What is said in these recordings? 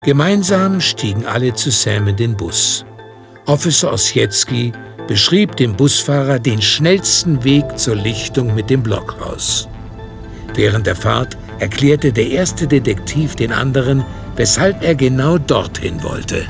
Gemeinsam stiegen alle zu Sam in den Bus. Officer Ossietzky beschrieb dem Busfahrer den schnellsten Weg zur Lichtung mit dem Blockhaus. Während der Fahrt erklärte der erste Detektiv den anderen, weshalb er genau dorthin wollte.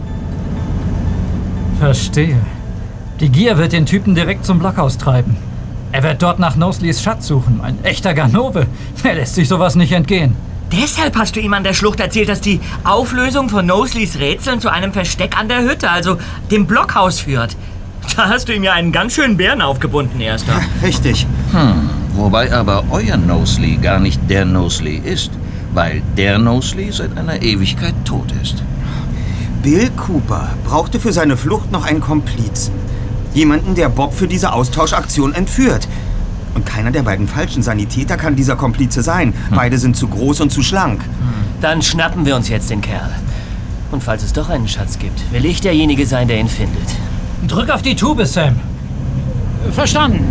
Verstehe. Die Gier wird den Typen direkt zum Blockhaus treiben. Er wird dort nach Knowsleys Schatz suchen. Ein echter Ganove. Er lässt sich sowas nicht entgehen. Deshalb hast du ihm an der Schlucht erzählt, dass die Auflösung von Knowsleys Rätseln zu einem Versteck an der Hütte, also dem Blockhaus, führt. Da hast du ihm ja einen ganz schönen Bären aufgebunden, Erster. Ja, richtig. Wobei aber euer Knowsley gar nicht der Knowsley ist, weil der Knowsley seit einer Ewigkeit tot ist. Bill Cooper brauchte für seine Flucht noch einen Komplizen. Jemanden, der Bob für diese Austauschaktion entführt. Und keiner der beiden falschen Sanitäter kann dieser Komplize sein. Beide sind zu groß und zu schlank. Dann schnappen wir uns jetzt den Kerl. Und falls es doch einen Schatz gibt, will ich derjenige sein, der ihn findet. Drück auf die Tube, Sam. Verstanden.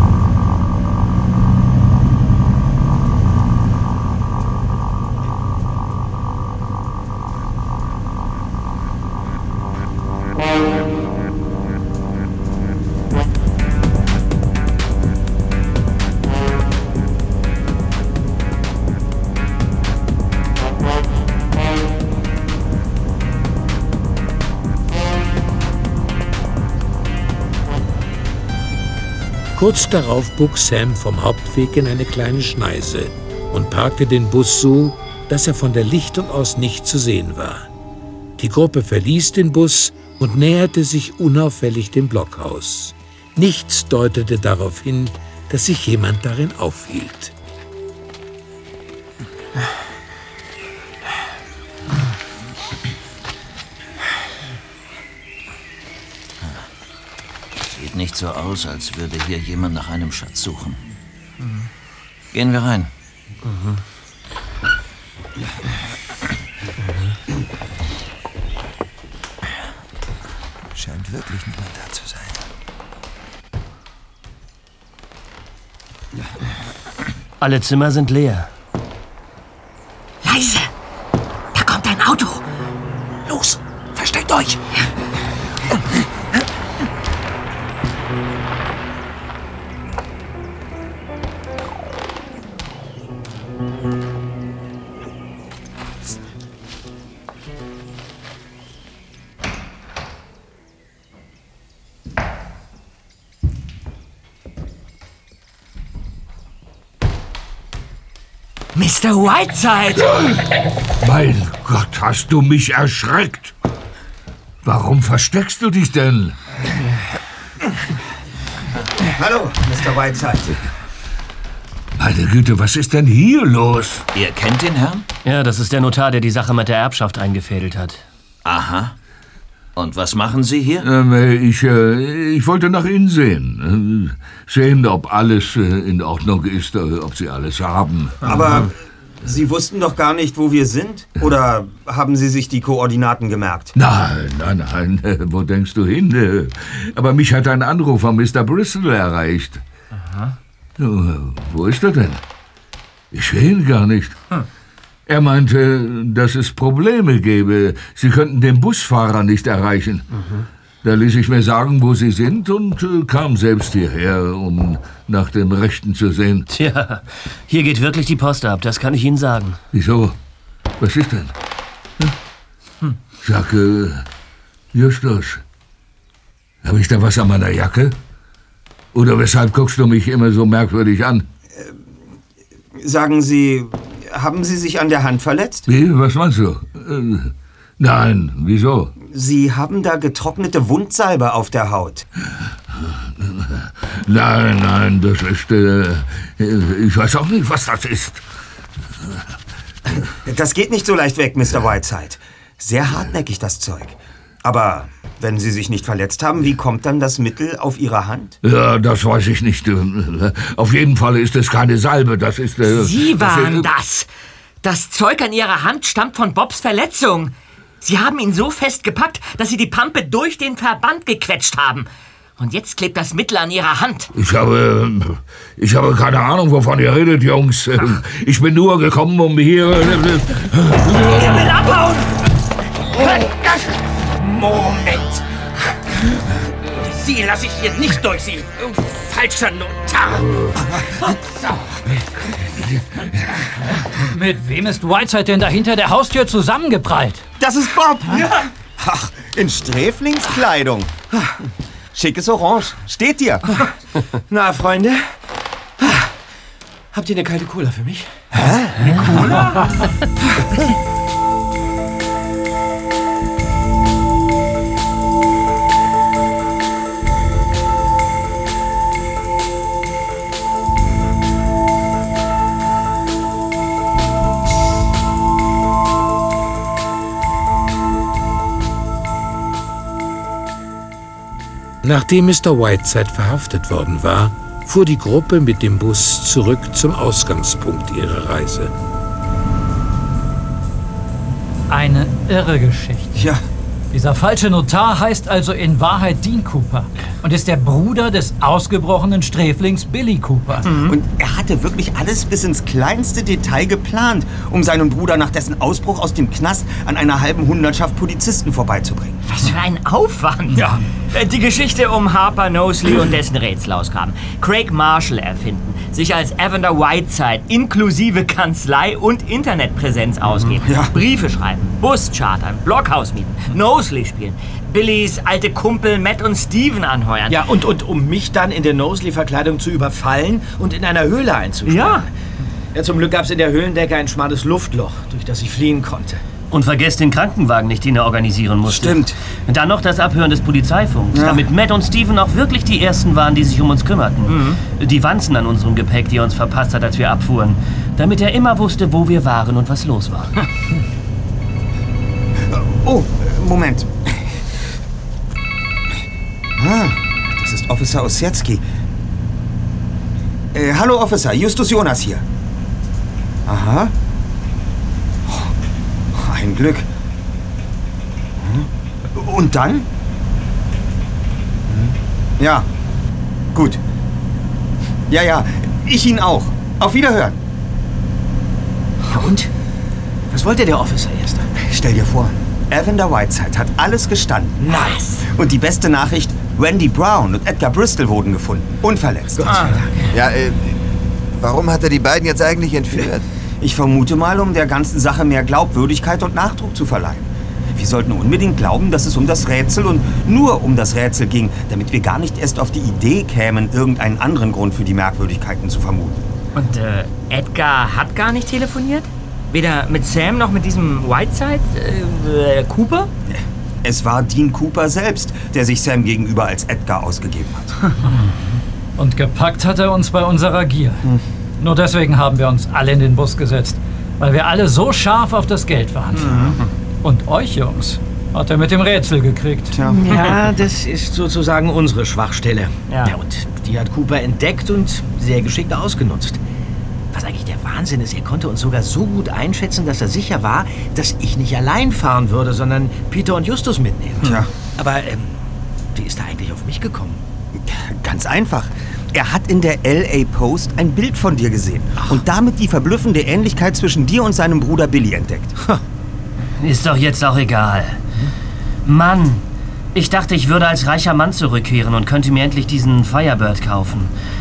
Kurz darauf bog Sam vom Hauptweg in eine kleine Schneise und parkte den Bus so, dass er von der Lichtung aus nicht zu sehen war. Die Gruppe verließ den Bus und näherte sich unauffällig dem Blockhaus. Nichts deutete darauf hin, dass sich jemand darin aufhielt. Sieht nicht so aus, als würde hier jemand nach einem Schatz suchen. Gehen wir rein. Scheint wirklich niemand da zu sein. Alle Zimmer sind leer. Leise! Da kommt ein Auto! Los, versteckt euch! Mr. Whiteside! Mein Gott, hast du mich erschreckt? Warum versteckst du dich denn? Hallo, Mr. Whiteside. Meine Güte, was ist denn hier los? Ihr kennt den Herrn? Ja, das ist der Notar, der die Sache mit der Erbschaft eingefädelt hat. Aha. Und was machen Sie hier? Ich wollte nach Ihnen sehen. Sehen, ob alles in Ordnung ist, ob Sie alles haben. Aber Sie wussten doch gar nicht, wo wir sind? Oder haben Sie sich die Koordinaten gemerkt? Nein. Wo denkst du hin? Aber mich hat ein Anruf von Mr. Bristol erreicht. Aha. Wo ist er denn? Ich sehe ihn gar nicht. Er meinte, dass es Probleme gäbe. Sie könnten den Busfahrer nicht erreichen. Da ließ ich mir sagen, wo Sie sind und kam selbst hierher, um nach dem Rechten zu sehen. Tja, hier geht wirklich die Post ab, das kann ich Ihnen sagen. Wieso? Was ist denn? Sag, Justus, habe ich da was an meiner Jacke? Oder weshalb guckst du mich immer so merkwürdig an? Sagen Sie, haben Sie sich an der Hand verletzt? Wie? Was meinst du? Nein, wieso? Sie haben da getrocknete Wundsalbe auf der Haut. Nein, das ist, ich weiß auch nicht, was das ist. Das geht nicht so leicht weg, Mr. Whiteside. Sehr hartnäckig, das Zeug. Aber wenn Sie sich nicht verletzt haben, wie kommt dann das Mittel auf Ihre Hand? Ja, das weiß ich nicht. Auf jeden Fall ist es keine Salbe, das ist... Sie waren das! Das Zeug an Ihrer Hand stammt von Bobs Verletzung. Sie haben ihn so festgepackt, dass Sie die Pampe durch den Verband gequetscht haben. Und jetzt klebt das Mittel an Ihrer Hand. Ich habe keine Ahnung, wovon ihr redet, Jungs. Ich bin nur gekommen, um hier... Er will abhauen! lasse ich hier nicht durch, Sie falscher Notar. Mit wem ist Whiteside denn da hinter der Haustür zusammengeprallt? Das ist Bob. Ja. Ach, in Sträflingskleidung. Schickes Orange. Steht dir. Na, Freunde, habt ihr eine kalte Cola für mich? Nachdem Mr. Whiteside verhaftet worden war, fuhr die Gruppe mit dem Bus zurück zum Ausgangspunkt ihrer Reise. Eine irre Geschichte. Ja. Dieser falsche Notar heißt also in Wahrheit Dean Cooper und ist der Bruder des ausgebrochenen Sträflings Billy Cooper. Und er hatte wirklich alles bis ins kleinste Detail geplant, um seinen Bruder nach dessen Ausbruch aus dem Knast an einer halben Hundertschaft Polizisten vorbeizubringen. Was für ein Aufwand. Ja. Die Geschichte um Harper Knowsley und dessen Rätsel ausgraben. Craig Marshall erfinden. Sich als Evander Whiteside inklusive Kanzlei und Internetpräsenz ausgeben. Ja. Briefe schreiben, Bus chartern, Blockhaus mieten, Knowsley spielen. Billys alte Kumpel Matt und Steven anheuern. Ja, und um mich dann in der Knowsley-Verkleidung zu überfallen und in einer Höhle einzusperren. Ja, zum Glück gab es in der Höhlendecke ein schmales Luftloch, durch das ich fliehen konnte. Und vergesst den Krankenwagen nicht, den er organisieren musste. Stimmt. Dann noch das Abhören des Polizeifunks, Ja. damit Matt und Steven auch wirklich die Ersten waren, die sich um uns kümmerten. Die Wanzen an unserem Gepäck, die er uns verpasst hat, als wir abfuhren. Damit er immer wusste, wo wir waren und was los war. Oh, Moment. Das ist Officer Ossietzky. Hallo, Officer. Justus Jonas hier. Aha. Oh, ein Glück. Und dann? Ja. Gut. Ja, ich ihn auch. Auf Wiederhören. Ja, und? Was wollte der Officer, Erster? Stell dir vor, Evander Whiteside hat alles gestanden. Nice. Und die beste Nachricht, Randy Brown und Edgar Bristol wurden gefunden. Unverletzt. Gott sei Dank. Ja, warum hat er die beiden jetzt eigentlich entführt? Ich vermute mal, um der ganzen Sache mehr Glaubwürdigkeit und Nachdruck zu verleihen. Wir sollten unbedingt glauben, dass es um das Rätsel und nur um das Rätsel ging, damit wir gar nicht erst auf die Idee kämen, irgendeinen anderen Grund für die Merkwürdigkeiten zu vermuten. Und Edgar hat gar nicht telefoniert? Weder mit Sam noch mit diesem Whiteside? Cooper? Es war Dean Cooper selbst, der sich Sam gegenüber als Edgar ausgegeben hat. Und gepackt hat er uns bei unserer Gier. Nur deswegen haben wir uns alle in den Bus gesetzt, weil wir alle so scharf auf das Geld waren. Und euch, Jungs, hat er mit dem Rätsel gekriegt. Tja. Ja, das ist sozusagen unsere Schwachstelle. Ja. Und die hat Cooper entdeckt und sehr geschickt ausgenutzt. Was eigentlich der Wahnsinn ist, er konnte uns sogar so gut einschätzen, dass er sicher war, dass ich nicht allein fahren würde, sondern Peter und Justus mitnehmen. Tja. Aber wie ist er eigentlich auf mich gekommen? Ganz einfach. Er hat in der LA Post ein Bild von dir gesehen und damit die verblüffende Ähnlichkeit zwischen dir und seinem Bruder Billy entdeckt. Ist doch jetzt auch egal. Mann, ich dachte, ich würde als reicher Mann zurückkehren und könnte mir endlich diesen Firebird kaufen.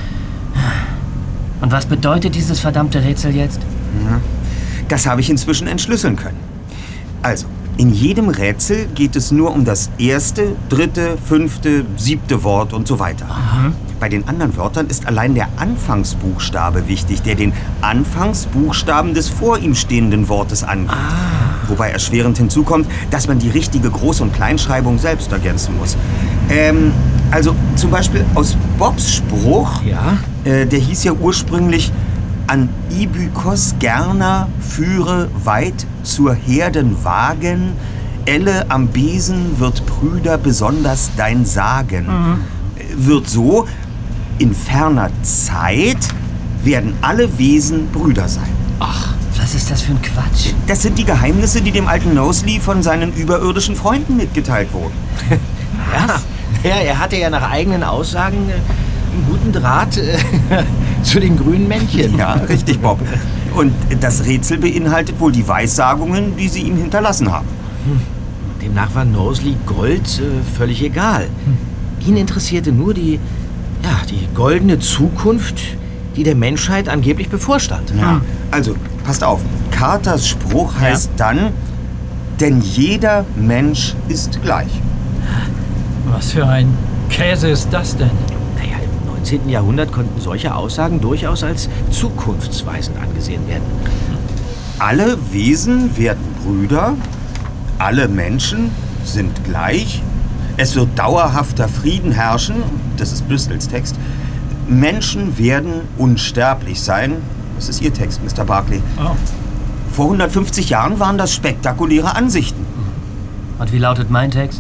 Und was bedeutet dieses verdammte Rätsel jetzt? Das habe ich inzwischen entschlüsseln können. Also, in jedem Rätsel geht es nur um das erste, dritte, fünfte, siebte Wort und so weiter. Bei den anderen Wörtern ist allein der Anfangsbuchstabe wichtig, der den Anfangsbuchstaben des vor ihm stehenden Wortes angibt. Wobei erschwerend hinzukommt, dass man die richtige Groß- und Kleinschreibung selbst ergänzen muss. Also zum Beispiel aus Bobs Spruch, Ja? der hieß ja ursprünglich: An Ibykos Gerner führe weit zur Herdenwagen, Elle am Besen wird Brüder besonders dein Sagen. Wird so: In ferner Zeit werden alle Wesen Brüder sein. Was ist das für ein Quatsch? Das sind die Geheimnisse, die dem alten Knowsley von seinen überirdischen Freunden mitgeteilt wurden. Ja. Naja, er hatte ja nach eigenen Aussagen einen guten Draht zu den grünen Männchen. Ja, richtig, Bob. Und das Rätsel beinhaltet wohl die Weissagungen, die sie ihm hinterlassen haben. Demnach war Knowsley Gold völlig egal. Ihn interessierte nur die goldene Zukunft, die der Menschheit angeblich bevorstand. Ja. Also, passt auf. Carters Spruch heißt dann, denn jeder Mensch ist gleich. Was für ein Käse ist das denn? Naja, im 19. Jahrhundert konnten solche Aussagen durchaus als zukunftsweisend angesehen werden. Alle Wesen werden Brüder, alle Menschen sind gleich, es wird dauerhafter Frieden herrschen, das ist Bristols Text, Menschen werden unsterblich sein, das ist Ihr Text, Mr. Barclay. Oh. Vor 150 Jahren waren das spektakuläre Ansichten. Und wie lautet mein Text?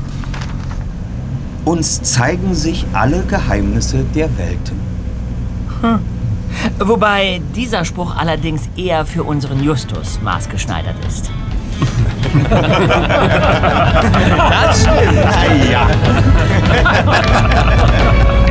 Uns zeigen sich alle Geheimnisse der Welten. Wobei dieser Spruch allerdings eher für unseren Justus maßgeschneidert ist. Das stimmt. Ja.